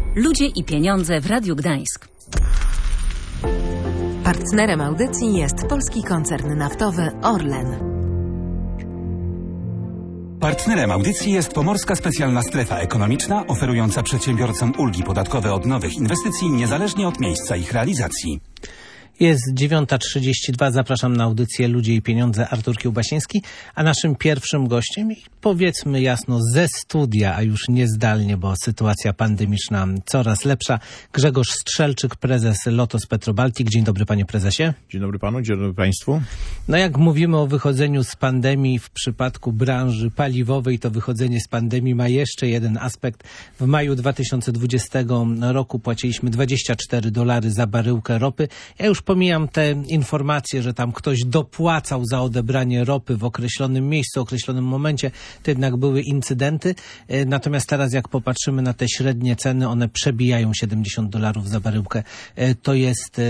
Ludzie i pieniądze w Radiu Gdańsk. Partnerem audycji jest polski koncern naftowy Orlen. Partnerem audycji jest Pomorska Specjalna Strefa Ekonomiczna, oferująca przedsiębiorcom ulgi podatkowe od nowych inwestycji niezależnie od miejsca ich realizacji. Jest 9:32, zapraszam na audycję Ludzie i Pieniądze, Artur Kiełbasiński, a naszym pierwszym gościem, powiedzmy jasno, ze studia, a już nie zdalnie, bo sytuacja pandemiczna coraz lepsza, Grzegorz Strzelczyk, prezes Lotos Petrobaltic. Dzień dobry, panie prezesie. Dzień dobry panu, dzień dobry państwu. No jak mówimy o wychodzeniu z pandemii w przypadku branży paliwowej, to wychodzenie z pandemii ma jeszcze jeden aspekt. W maju 2020 roku płaciliśmy $24 za baryłkę ropy. Ja już pomijam te informacje, że tam ktoś dopłacał za odebranie ropy w określonym miejscu, w określonym momencie. To jednak były incydenty. Natomiast teraz jak popatrzymy na te średnie ceny, one przebijają $70 za baryłkę. To jest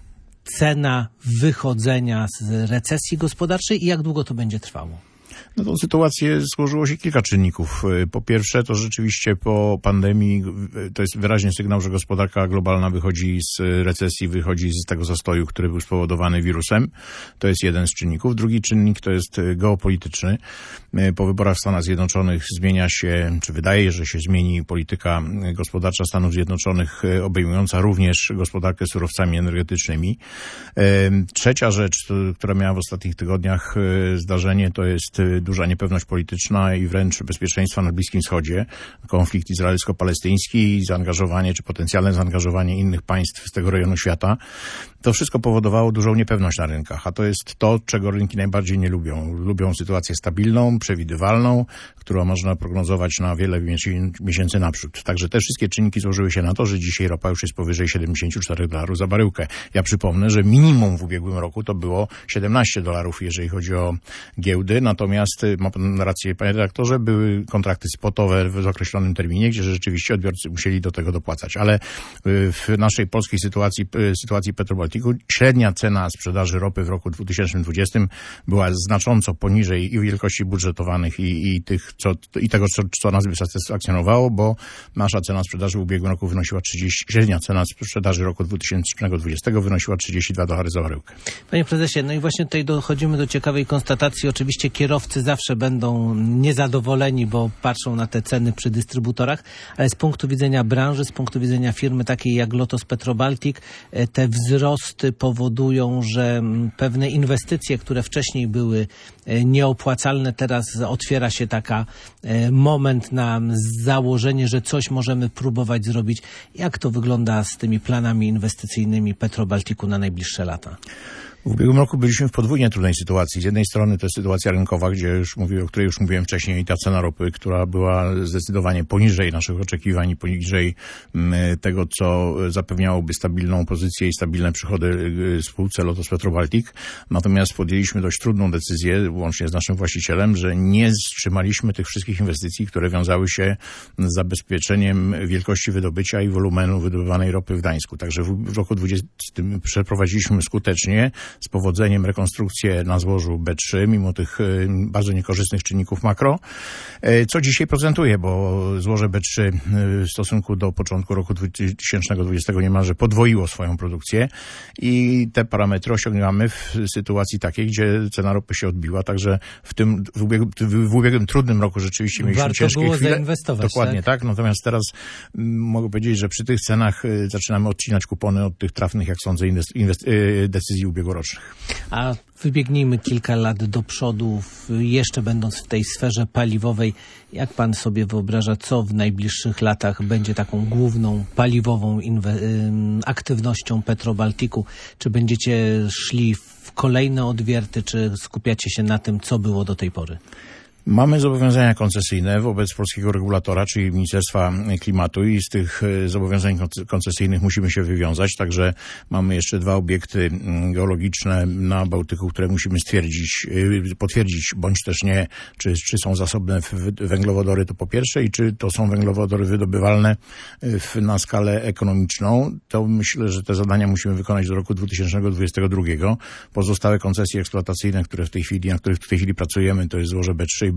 cena wychodzenia z recesji gospodarczej i jak długo to będzie trwało? Na tą sytuację złożyło się kilka czynników. Po pierwsze, to rzeczywiście po pandemii to jest wyraźny sygnał, że gospodarka globalna wychodzi z recesji, wychodzi z tego zastoju, który był spowodowany wirusem. To jest jeden z czynników. Drugi czynnik to jest geopolityczny. Po wyborach w Stanach Zjednoczonych zmienia się, czy wydaje, że się zmieni polityka gospodarcza Stanów Zjednoczonych, obejmująca również gospodarkę surowcami energetycznymi. Trzecia rzecz, która miała w ostatnich tygodniach zdarzenie, to jest duża niepewność polityczna i wręcz bezpieczeństwa na Bliskim Wschodzie, konflikt izraelsko-palestyński, zaangażowanie czy potencjalne zaangażowanie innych państw z tego rejonu świata. To wszystko powodowało dużą niepewność na rynkach, a to jest to, czego rynki najbardziej nie lubią. Lubią sytuację stabilną, przewidywalną, którą można prognozować na wiele miesięcy naprzód. Także te wszystkie czynniki złożyły się na to, że dzisiaj ropa już jest powyżej $74 za baryłkę. Ja przypomnę, że minimum w ubiegłym roku to było $17, jeżeli chodzi o giełdy, natomiast ma pan rację, panie redaktorze, były kontrakty spotowe w określonym terminie, gdzie rzeczywiście odbiorcy musieli do tego dopłacać, ale w naszej polskiej sytuacji Petrobaltiku średnia cena sprzedaży ropy w roku 2020 była znacząco poniżej i wielkości budżetowanych i tego, co nas by satysfakcjonowało, bo nasza cena sprzedaży w ubiegłym roku wynosiła średnia cena sprzedaży roku 2020 wynosiła $32 za baryłkę. Panie prezesie, no i właśnie tutaj dochodzimy do ciekawej konstatacji. Oczywiście kierowcy zawsze będą niezadowoleni, bo patrzą na te ceny przy dystrybutorach, ale z punktu widzenia branży, z punktu widzenia firmy takiej jak Lotos Petrobaltic, te wzrosty powodują, że pewne inwestycje, które wcześniej były nieopłacalne, teraz otwiera się taka moment na założenie, że coś możemy próbować zrobić. Jak to wygląda z tymi planami inwestycyjnymi Petrobaltiku na najbliższe lata? W ubiegłym roku byliśmy w podwójnie trudnej sytuacji. Z jednej strony to jest sytuacja rynkowa, o której już mówiłem wcześniej, i ta cena ropy, która była zdecydowanie poniżej naszych oczekiwań i poniżej tego, co zapewniałoby stabilną pozycję i stabilne przychody spółce Lotos Petrobaltic. Natomiast podjęliśmy dość trudną decyzję, łącznie z naszym właścicielem, że nie wstrzymaliśmy tych wszystkich inwestycji, które wiązały się z zabezpieczeniem wielkości wydobycia i wolumenu wydobywanej ropy w Gdańsku. Także w roku 2020 przeprowadziliśmy skutecznie z powodzeniem rekonstrukcję na złożu B3, mimo tych bardzo niekorzystnych czynników makro, co dzisiaj prezentuje, bo złoże B3 w stosunku do początku roku 2020 niemalże podwoiło swoją produkcję i te parametry osiągamy w sytuacji takiej, gdzie cena ropy się odbiła, także w ubiegłym trudnym roku rzeczywiście mieliśmy ciężkie chwile. Warto było zainwestować. Dokładnie tak, natomiast teraz mogę powiedzieć, że przy tych cenach zaczynamy odcinać kupony od tych trafnych, jak sądzę, decyzji ubiegłorocznych. A wybiegnijmy kilka lat do przodu, jeszcze będąc w tej sferze paliwowej. Jak pan sobie wyobraża, co w najbliższych latach będzie taką główną paliwową aktywnością Petrobaltiku? Czy będziecie szli w kolejne odwierty, czy skupiacie się na tym, co było do tej pory? Mamy zobowiązania koncesyjne wobec polskiego regulatora, czyli Ministerstwa Klimatu, i z tych zobowiązań koncesyjnych musimy się wywiązać. Także mamy jeszcze 2 obiekty geologiczne na Bałtyku, które musimy potwierdzić, bądź też nie, czy są zasobne węglowodory, to po pierwsze, i czy to są węglowodory wydobywalne na skalę ekonomiczną. To myślę, że te zadania musimy wykonać do roku 2022. Pozostałe koncesje eksploatacyjne, nad których w tej chwili pracujemy, to jest złoże B3 B8.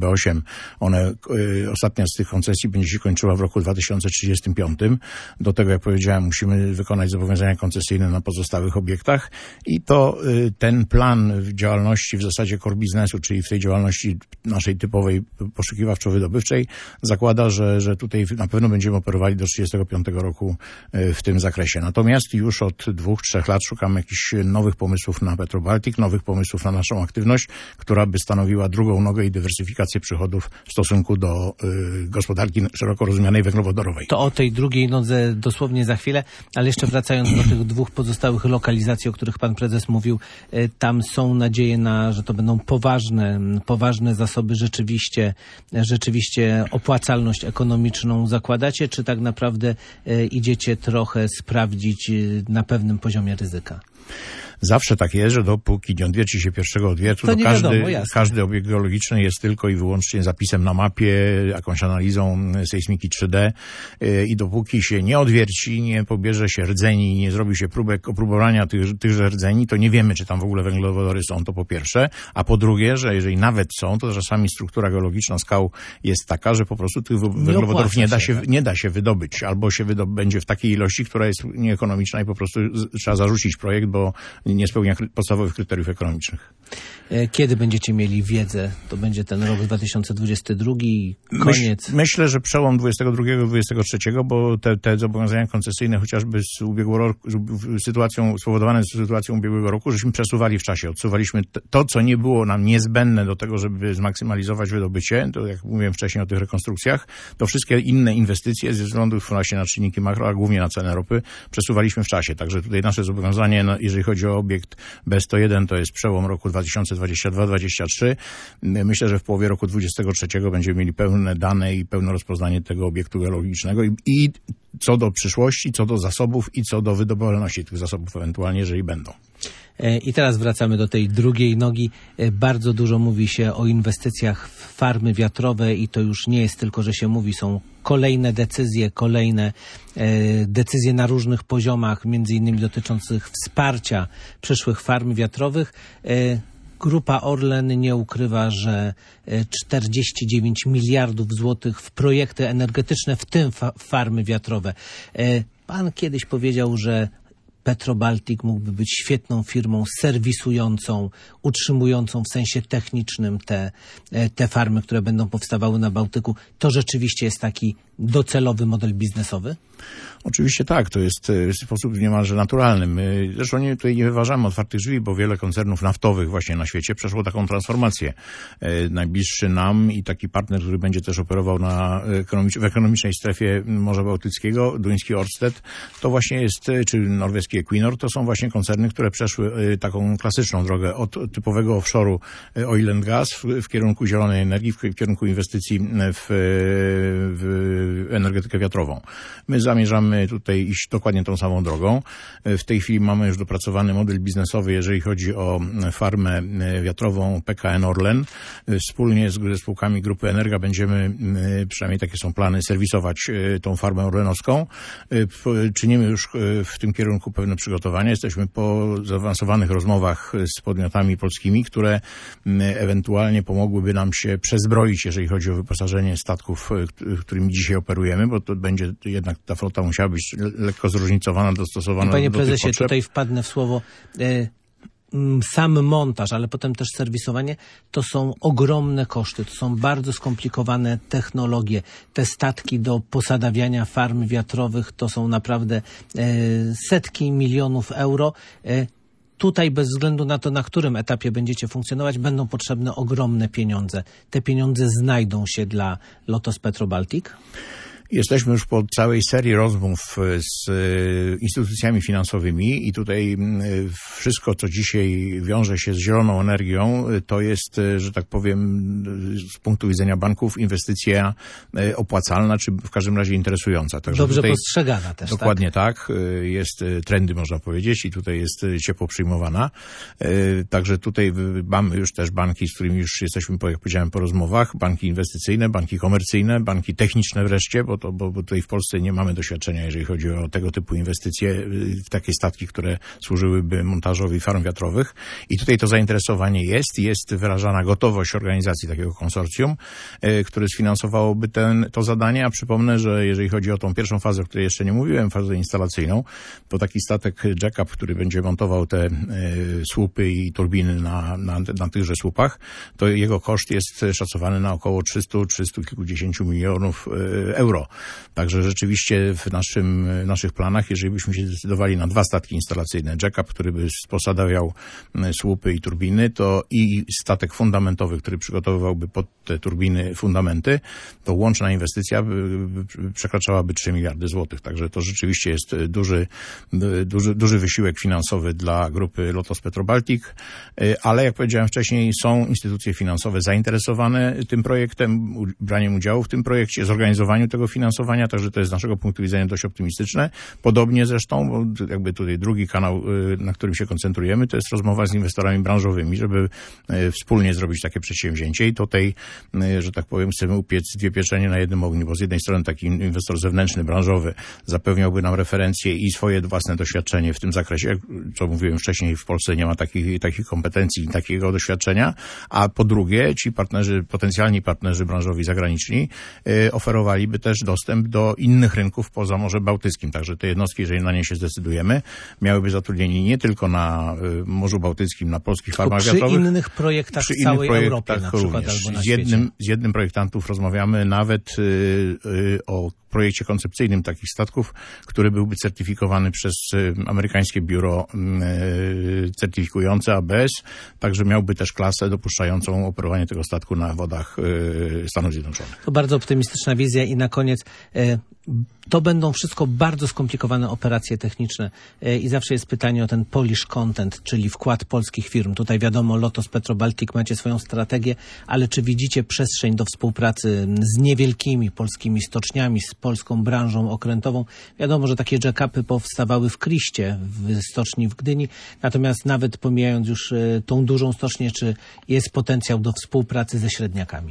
Ostatnia z tych koncesji będzie się kończyła w roku 2035. Do tego, jak powiedziałem, musimy wykonać zobowiązania koncesyjne na pozostałych obiektach i to ten plan w działalności w zasadzie core biznesu, czyli w tej działalności naszej typowej poszukiwawczo-wydobywczej zakłada, że tutaj na pewno będziemy operowali do 35 roku w tym zakresie. Natomiast już od 2-3 lat szukamy jakichś nowych pomysłów na Petrobaltic, nowych pomysłów na naszą aktywność, która by stanowiła drugą nogę i dywersyfikację przychodów w stosunku do gospodarki szeroko rozumianej węglowodorowej. To o tej drugiej nodze dosłownie za chwilę, ale jeszcze wracając do tych dwóch pozostałych lokalizacji, o których pan prezes mówił, tam są nadzieje że to będą poważne zasoby, rzeczywiście opłacalność ekonomiczną zakładacie, czy tak naprawdę idziecie trochę sprawdzić na pewnym poziomie ryzyka? Zawsze tak jest, że dopóki nie odwierci się pierwszego odwiertu, to każdy obiekt geologiczny jest tylko i wyłącznie zapisem na mapie, jakąś analizą sejsmiki 3D i dopóki się nie odwierci, nie pobierze się rdzeni, nie zrobi się próbek opróbowania tychże rdzeni, to nie wiemy, czy tam w ogóle węglowodory są, to po pierwsze, a po drugie, że jeżeli nawet są, to czasami struktura geologiczna skał jest taka, że po prostu tych węglowodorów nie da się wydobyć, albo się wydobędzie w takiej ilości, która jest nieekonomiczna i po prostu trzeba zarzucić projekt, bo nie spełnia podstawowych kryteriów ekonomicznych. Kiedy będziecie mieli wiedzę? To będzie ten rok 2022, koniec? Myślę, że przełom 22-23, bo te zobowiązania koncesyjne chociażby z ubiegłego roku, spowodowane sytuacją ubiegłego roku, żeśmy przesuwali w czasie. Odsuwaliśmy to, co nie było nam niezbędne do tego, żeby zmaksymalizować wydobycie, to jak mówiłem wcześniej o tych rekonstrukcjach, to wszystkie inne inwestycje ze względu właśnie na czynniki makro, a głównie na cenę ropy, przesuwaliśmy w czasie. Także tutaj nasze zobowiązanie, jeżeli chodzi o obiekt B101, to jest przełom roku 2022-2023. Myślę, że w połowie roku 2023 będziemy mieli pełne dane i pełne rozpoznanie tego obiektu geologicznego i co do przyszłości, co do zasobów i co do wydobywalności tych zasobów ewentualnie, jeżeli będą. I teraz wracamy do tej drugiej nogi. Bardzo dużo mówi się o inwestycjach w farmy wiatrowe i to już nie jest tylko, że się mówi, są kolejne decyzje na różnych poziomach, między innymi dotyczących wsparcia przyszłych farm wiatrowych. Grupa Orlen nie ukrywa, że 49 miliardów złotych w projekty energetyczne, w tym farmy wiatrowe. Pan kiedyś powiedział, że Petrobaltic mógłby być świetną firmą serwisującą, utrzymującą w sensie technicznym te farmy, które będą powstawały na Bałtyku. To rzeczywiście jest taki docelowy model biznesowy? Oczywiście tak, to jest w sposób niemalże naturalny. My zresztą tutaj nie wyważamy otwartych drzwi, bo wiele koncernów naftowych właśnie na świecie przeszło taką transformację. Najbliższy nam i taki partner, który będzie też operował w ekonomicznej strefie Morza Bałtyckiego, duński Ørsted, to właśnie jest, czy norweski Equinor, to są właśnie koncerny, które przeszły taką klasyczną drogę od typowego offshore'u oil and gas w kierunku zielonej energii, w kierunku inwestycji w energetykę wiatrową. My zamierzamy tutaj iść dokładnie tą samą drogą. W tej chwili mamy już dopracowany model biznesowy, jeżeli chodzi o farmę wiatrową PKN Orlen. Wspólnie ze spółkami Grupy Energa będziemy, przynajmniej takie są plany, serwisować tą farmę orlenowską. Czynimy już w tym kierunku pewne przygotowania. Jesteśmy po zaawansowanych rozmowach z podmiotami polskimi, które ewentualnie pomogłyby nam się przezbroić, jeżeli chodzi o wyposażenie statków, którymi dzisiaj operujemy, bo to będzie jednak ta flota musiała być lekko zróżnicowana, dostosowana do tych potrzeb. Panie prezesie, tutaj wpadnę w słowo. Sam montaż, ale potem też serwisowanie, to są ogromne koszty, to są bardzo skomplikowane technologie. Te statki do posadawiania farm wiatrowych to są naprawdę setki milionów euro. Tutaj bez względu na to, na którym etapie będziecie funkcjonować, będą potrzebne ogromne pieniądze. Te pieniądze znajdą się dla Lotos Petrobaltic? Jesteśmy już po całej serii rozmów z instytucjami finansowymi i tutaj wszystko, co dzisiaj wiąże się z zieloną energią, to jest, że tak powiem, z punktu widzenia banków inwestycja opłacalna, czy w każdym razie interesująca. Także dobrze postrzegana też, dokładnie tak. Jest trendy, można powiedzieć, i tutaj jest ciepło przyjmowana. Także tutaj mamy już też banki, z którymi już jesteśmy, jak powiedziałem, po rozmowach. Banki inwestycyjne, banki komercyjne, banki techniczne wreszcie, bo bo tutaj w Polsce nie mamy doświadczenia, jeżeli chodzi o tego typu inwestycje w takie statki, które służyłyby montażowi farm wiatrowych. I tutaj to zainteresowanie jest wyrażana gotowość organizacji takiego konsorcjum, które sfinansowałoby to zadanie, a przypomnę, że jeżeli chodzi o tą pierwszą fazę, o której jeszcze nie mówiłem, fazę instalacyjną, to taki statek jack-up, który będzie montował te słupy i turbiny na tychże słupach, to jego koszt jest szacowany na około 300 kilkudziesięciu milionów euro. Także rzeczywiście w naszych planach, jeżeli byśmy się zdecydowali na 2 statki instalacyjne, jack-up, który by posadawiał słupy i turbiny, to i statek fundamentowy, który przygotowywałby pod te turbiny fundamenty, to łączna inwestycja przekraczałaby 3 miliardy złotych. Także to rzeczywiście jest duży wysiłek finansowy dla grupy Lotos Petro Baltic, ale jak powiedziałem wcześniej, są instytucje finansowe zainteresowane tym projektem, braniem udziału w tym projekcie, zorganizowaniu tego finansowania, także to jest z naszego punktu widzenia dość optymistyczne. Podobnie zresztą, bo jakby tutaj drugi kanał, na którym się koncentrujemy, to jest rozmowa z inwestorami branżowymi, żeby wspólnie zrobić takie przedsięwzięcie i tutaj, że tak powiem, chcemy upiec 2 pieczenie na jednym ogniu, bo z jednej strony taki inwestor zewnętrzny, branżowy zapewniałby nam referencje i swoje własne doświadczenie w tym zakresie, co mówiłem wcześniej, w Polsce nie ma takich kompetencji, takiego doświadczenia, a po drugie ci potencjalni partnerzy branżowi zagraniczni oferowaliby też dostęp do innych rynków poza Morzem Bałtyckim. Także te jednostki, jeżeli na nie się zdecydujemy, miałyby zatrudnienie nie tylko na Morzu Bałtyckim, na polskich farmach wiatrowych. Przy innych projektach w całej Europie na przykład albo na świecie. Z jednym projektantów rozmawiamy nawet o projekcie koncepcyjnym takich statków, który byłby certyfikowany przez amerykańskie biuro certyfikujące ABS, także miałby też klasę dopuszczającą operowanie tego statku na wodach Stanów Zjednoczonych. To bardzo optymistyczna wizja i na koniec to będą wszystko bardzo skomplikowane operacje techniczne i zawsze jest pytanie o ten Polish content, czyli wkład polskich firm. Tutaj wiadomo, Lotos Petro Baltic macie swoją strategię, ale czy widzicie przestrzeń do współpracy z niewielkimi polskimi stoczniami, z polską branżą okrętową? Wiadomo, że takie jack-upy powstawały w Kriście, w stoczni w Gdyni, natomiast nawet pomijając już tą dużą stocznię, czy jest potencjał do współpracy ze średniakami?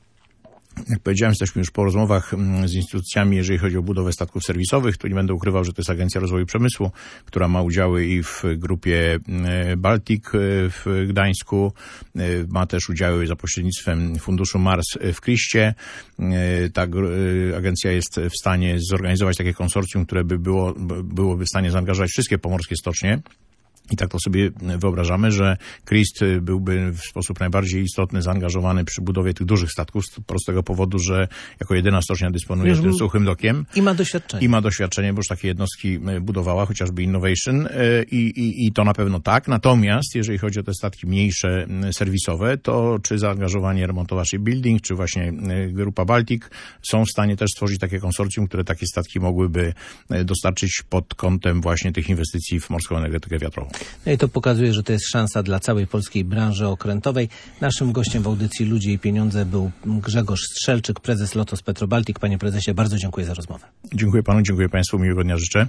Jak powiedziałem, jesteśmy już po rozmowach z instytucjami, jeżeli chodzi o budowę statków serwisowych. Tu nie będę ukrywał, że to jest Agencja Rozwoju Przemysłu, która ma udziały i w grupie Baltic w Gdańsku. Ma też udziały za pośrednictwem Funduszu Mars w Kriście. Ta agencja jest w stanie zorganizować takie konsorcjum, które byłoby w stanie zaangażować wszystkie pomorskie stocznie. I tak to sobie wyobrażamy, że Christ byłby w sposób najbardziej istotny zaangażowany przy budowie tych dużych statków z prostego powodu, że jako jedyna stocznia dysponuje tym suchym dokiem. I ma doświadczenie. I ma doświadczenie, bo już takie jednostki budowała, chociażby Innovation i to na pewno tak. Natomiast jeżeli chodzi o te statki mniejsze, serwisowe, to czy zaangażowanie remontowa Shipbuilding, czy właśnie Grupa Baltic są w stanie też stworzyć takie konsorcjum, które takie statki mogłyby dostarczyć pod kątem właśnie tych inwestycji w morską energetykę wiatrową. No i to pokazuje, że to jest szansa dla całej polskiej branży okrętowej. Naszym gościem w audycji Ludzie i Pieniądze był Grzegorz Strzelczyk, prezes Lotos Petro Baltic. Panie prezesie, bardzo dziękuję za rozmowę. Dziękuję panu, dziękuję państwu, miłego dnia życzę.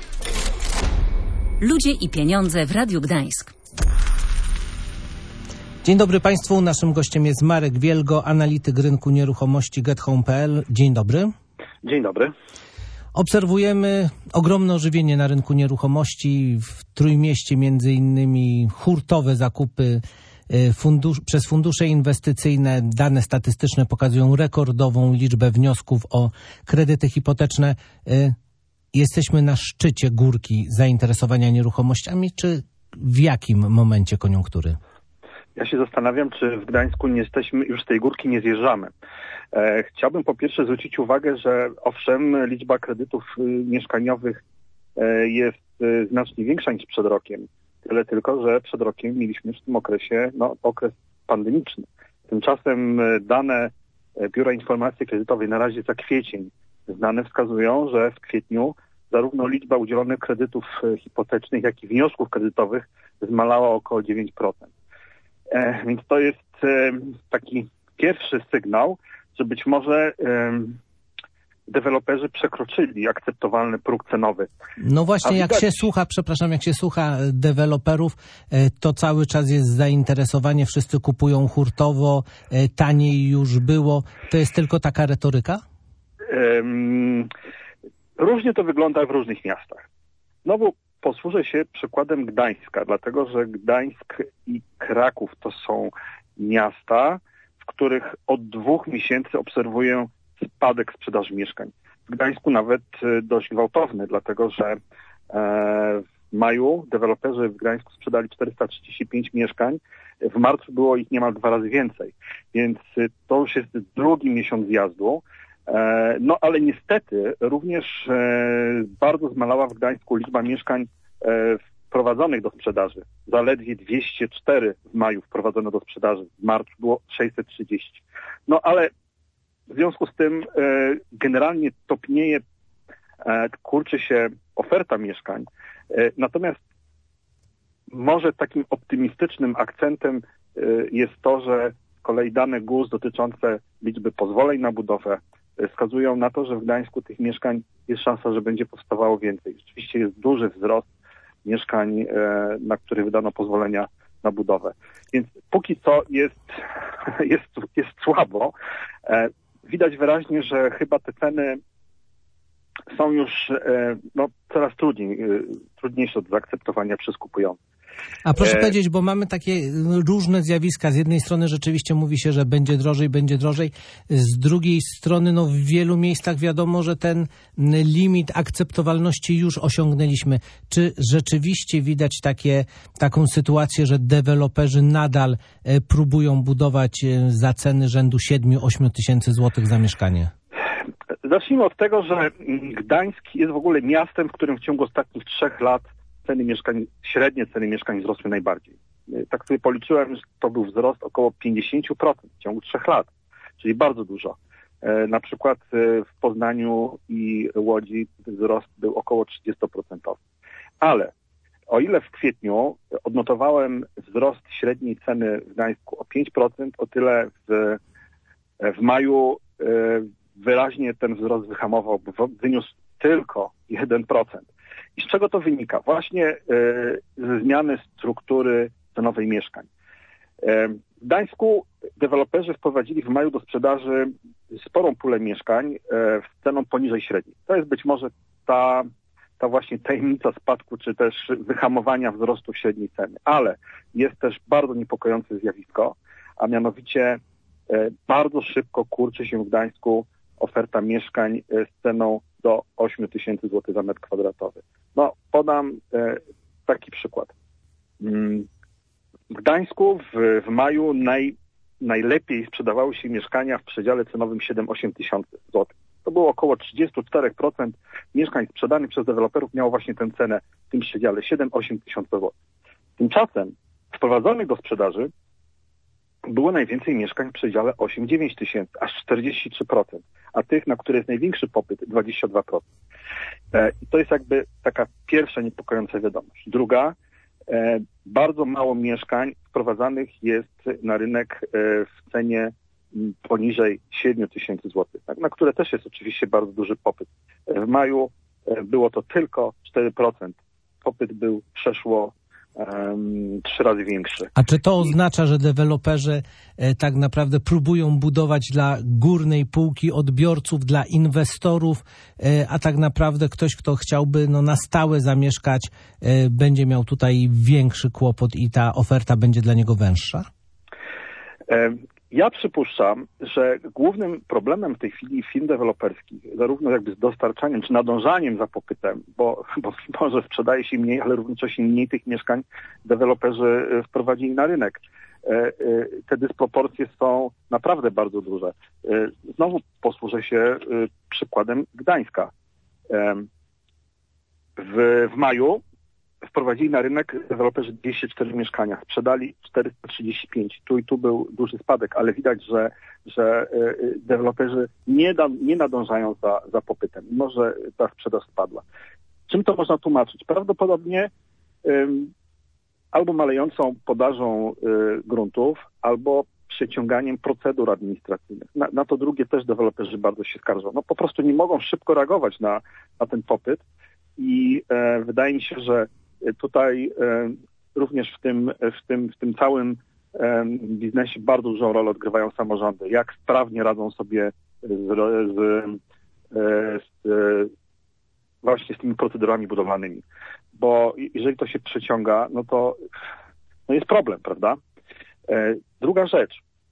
Ludzie i Pieniądze w Radiu Gdańsk. Dzień dobry państwu. Naszym gościem jest Marek Wielgo, analityk rynku nieruchomości GetHome.pl. Dzień dobry. Dzień dobry. Obserwujemy ogromne ożywienie na rynku nieruchomości. W Trójmieście między innymi hurtowe zakupy przez fundusze inwestycyjne. Dane statystyczne pokazują rekordową liczbę wniosków o kredyty hipoteczne. Jesteśmy na szczycie górki zainteresowania nieruchomościami, czy w jakim momencie koniunktury? Ja się zastanawiam, czy w Gdańsku nie jesteśmy, już z tej górki nie zjeżdżamy. Chciałbym po pierwsze zwrócić uwagę, że owszem, liczba kredytów mieszkaniowych jest znacznie większa niż przed rokiem. Tyle tylko, że przed rokiem mieliśmy w tym okresie okres pandemiczny. Tymczasem dane Biura Informacji Kredytowej na razie za kwiecień znane wskazują, że w kwietniu zarówno liczba udzielonych kredytów hipotecznych, jak i wniosków kredytowych zmalała około 9%. Więc to jest taki pierwszy sygnał, że być może deweloperzy przekroczyli akceptowalny próg cenowy. No właśnie, jak się słucha deweloperów, to cały czas jest zainteresowanie, wszyscy kupują hurtowo, taniej już było. To jest tylko taka retoryka? Różnie to wygląda w różnych miastach. Znowu posłużę się przykładem Gdańska, dlatego że Gdańsk i Kraków to są miasta, w których od 2 miesięcy obserwuję spadek sprzedaży mieszkań. W Gdańsku nawet dość gwałtowny, dlatego że w maju deweloperzy w Gdańsku sprzedali 435 mieszkań, w marcu było ich niemal 2 razy więcej, więc to już jest drugi miesiąc zjazdu. No ale niestety również bardzo zmalała w Gdańsku liczba mieszkań wprowadzonych do sprzedaży. Zaledwie 204 w maju wprowadzono do sprzedaży, w marcu było 630. No ale w związku z tym generalnie topnieje, kurczy się oferta mieszkań. Natomiast może takim optymistycznym akcentem jest to, że z kolei dane GUS dotyczące liczby pozwoleń na budowę wskazują na to, że w Gdańsku tych mieszkań jest szansa, że będzie powstawało więcej. Rzeczywiście jest duży wzrost mieszkań, na które wydano pozwolenia na budowę. Więc póki co jest słabo. Widać wyraźnie, że chyba te ceny są już coraz trudniejsze do zaakceptowania przez kupujących. A proszę powiedzieć, bo mamy takie różne zjawiska. Z jednej strony rzeczywiście mówi się, że będzie drożej. Z drugiej strony w wielu miejscach wiadomo, że ten limit akceptowalności już osiągnęliśmy. Czy rzeczywiście widać taką sytuację, że deweloperzy nadal próbują budować za ceny rzędu 7-8 tysięcy złotych za mieszkanie? Zacznijmy od tego, że Gdańsk jest w ogóle miastem, w którym w ciągu ostatnich 3 lat średnie ceny mieszkań wzrosły najbardziej. Tak sobie policzyłem, że to był wzrost około 50% w ciągu 3 lat, czyli bardzo dużo. Na przykład w Poznaniu i Łodzi wzrost był około 30%. Ale o ile w kwietniu odnotowałem wzrost średniej ceny w Gdańsku o 5%, o tyle w maju wyraźnie ten wzrost wyhamował, bo wyniósł tylko 1%. I z czego to wynika? Właśnie ze zmiany struktury cenowej mieszkań. W Gdańsku deweloperzy wprowadzili w maju do sprzedaży sporą pulę mieszkań z ceną poniżej średniej. To jest być może ta właśnie tajemnica spadku, czy też wyhamowania wzrostu średniej ceny. Ale jest też bardzo niepokojące zjawisko, a mianowicie bardzo szybko kurczy się w Gdańsku oferta mieszkań z ceną do 8 tysięcy złotych za metr kwadratowy. Podam taki przykład. W Gdańsku w maju najlepiej sprzedawały się mieszkania w przedziale cenowym 7-8 tysięcy złotych. To było około 34% mieszkań sprzedanych przez deweloperów miało właśnie tę cenę w tym przedziale 7-8 tysięcy złotych. Tymczasem wprowadzonych do sprzedaży było najwięcej mieszkań w przedziale 8-9 tysięcy, aż 43%, a tych, na które jest największy popyt, 22%. I to jest jakby taka pierwsza niepokojąca wiadomość. Druga, bardzo mało mieszkań wprowadzanych jest na rynek w cenie poniżej 7 tysięcy złotych, na które też jest oczywiście bardzo duży popyt. W maju było to tylko 4%. Popyt był przeszło 3 razy większy. A czy to oznacza, że deweloperzy tak naprawdę próbują budować dla górnej półki odbiorców, dla inwestorów, a tak naprawdę ktoś, kto chciałby na stałe zamieszkać, będzie miał tutaj większy kłopot i ta oferta będzie dla niego węższa? Ja przypuszczam, że głównym problemem w tej chwili firm deweloperskich, zarówno jakby z dostarczaniem czy nadążaniem za popytem, bo może sprzedaje się mniej, ale równocześnie mniej tych mieszkań deweloperzy wprowadzili na rynek. Te dysproporcje są naprawdę bardzo duże. Znowu posłużę się przykładem Gdańska. W maju wprowadzili na rynek deweloperzy 204 mieszkania, sprzedali 435. Tu i tu był duży spadek, ale widać, że deweloperzy nie nadążają za popytem, mimo że ta sprzedaż spadła. Czym to można tłumaczyć? Prawdopodobnie albo malejącą podażą gruntów, albo przeciąganiem procedur administracyjnych. Na to drugie też deweloperzy bardzo się skarżą. Po prostu nie mogą szybko reagować na ten i wydaje mi się, że tutaj również w tym całym biznesie bardzo dużą rolę odgrywają samorządy. Jak sprawnie radzą sobie właśnie z tymi procedurami budowlanymi. Bo jeżeli to się przeciąga, no to jest problem, prawda? Druga rzecz,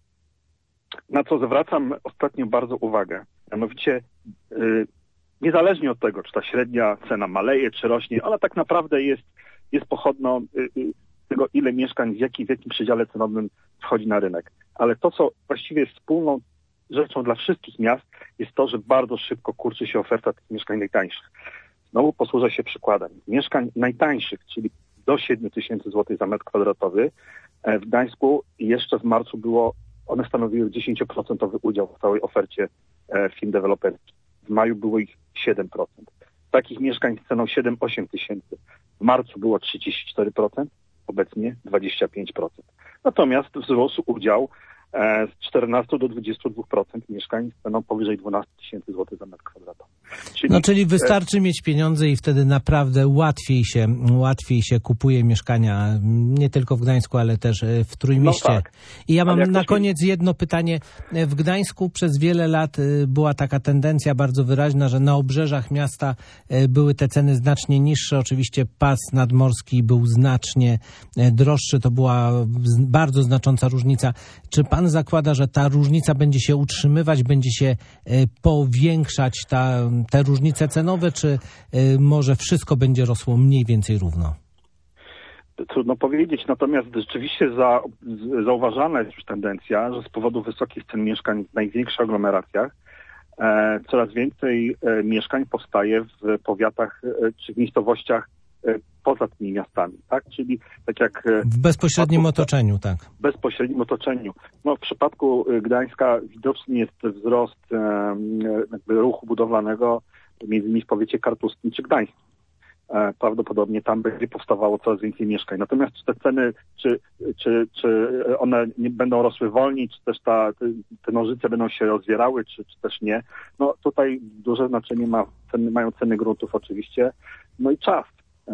na co zwracam ostatnio bardzo uwagę, mianowicie niezależnie od tego, czy ta średnia cena maleje, czy rośnie, ona tak naprawdę jest pochodną tego, ile mieszkań w jakim przedziale cenowym wchodzi na rynek. Ale to, co właściwie jest wspólną rzeczą dla wszystkich miast, jest to, że bardzo szybko kurczy się oferta tych mieszkań najtańszych. Znowu posłużę się przykładem. Mieszkań najtańszych, czyli do 7 000 zł za metr kwadratowy, w Gdańsku jeszcze w marcu one stanowiły 10% udział w całej ofercie firm deweloperskich. W maju było ich 7%. Takich mieszkań z ceną 7-8 tysięcy w marcu było 34%, obecnie 25%. Natomiast wzrósł udział z 14 do 22% mieszkań z ceną powyżej 12 000 zł za metr kwadratowy. Czyli wystarczy mieć pieniądze i wtedy naprawdę łatwiej się kupuje mieszkania, nie tylko w Gdańsku, ale też w Trójmieście. No tak. I ja mam na koniec jedno pytanie. W Gdańsku przez wiele lat była taka tendencja bardzo wyraźna, że na obrzeżach miasta były te ceny znacznie niższe. Oczywiście pas nadmorski był znacznie droższy. To była bardzo znacząca różnica. Czy pan zakłada, że ta różnica będzie się utrzymywać, będzie się powiększać te różnice cenowe, czy może wszystko będzie rosło mniej więcej równo? Trudno powiedzieć, natomiast rzeczywiście zauważana jest już tendencja, że z powodu wysokich cen mieszkań w największych aglomeracjach coraz więcej mieszkań powstaje w powiatach czy w miejscowościach poza tymi miastami, tak? Czyli tak jak... W bezpośrednim otoczeniu, tak. W bezpośrednim otoczeniu. No, w przypadku Gdańska widoczny jest wzrost ruchu budowlanego, między innymi w powiecie kartuskim czy gdańskim. Prawdopodobnie tam będzie powstawało coraz więcej mieszkań. Natomiast czy te ceny, czy one nie będą rosły wolniej, czy też te nożyce będą się rozwierały, czy też nie. No tutaj duże znaczenie mają ceny gruntów oczywiście, no i czas,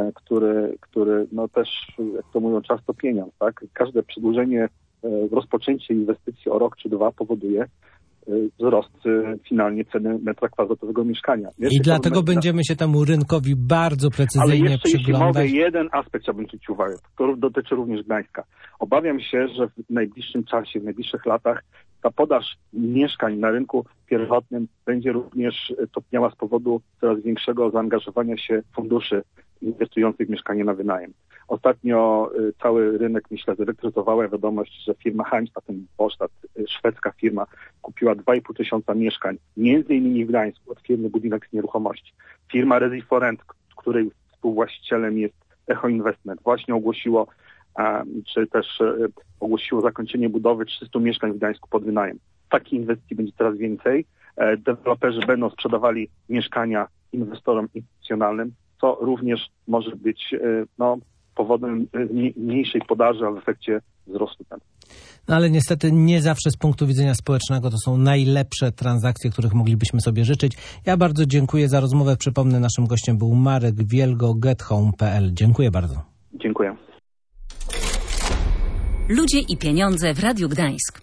który no też, jak to mówią, czas to pieniądz, tak? Każde przedłużenie, rozpoczęcie inwestycji o rok czy dwa powoduje wzrost finalnie ceny metra kwadratowego mieszkania. I dlatego będziemy się temu rynkowi bardzo precyzyjnie przyglądać. Jeśli mogę, jeden aspekt chciałbym zwrócić uwagę, to dotyczy również Gdańska. Obawiam się, że w najbliższym czasie, w najbliższych latach ta podaż mieszkań na rynku pierwotnym będzie również topniała z powodu coraz większego zaangażowania się funduszy inwestujących w mieszkanie na wynajem. Ostatnio cały rynek, myślę, zelektryzowała wiadomość, że firma Heimstatten, szwedzka firma, kupiła 2,5 tysiąca mieszkań, między innymi w Gdańsku, od firmy Budimex Nieruchomości. Firma Resi4Rent, której współwłaścicielem jest Echo Investment, właśnie ogłosiło zakończenie budowy 300 mieszkań w Gdańsku pod wynajem. Takich inwestycji będzie coraz więcej. Deweloperzy będą sprzedawali mieszkania inwestorom instytucjonalnym, co również może być powodem mniejszej podaży, a w efekcie wzrostu cen. No ale niestety nie zawsze z punktu widzenia społecznego to są najlepsze transakcje, których moglibyśmy sobie życzyć. Ja bardzo dziękuję za rozmowę. Przypomnę, naszym gościem był Marek Wielgo, gethome.pl. Dziękuję bardzo. Dziękuję. Ludzie i pieniądze w Radiu Gdańsk.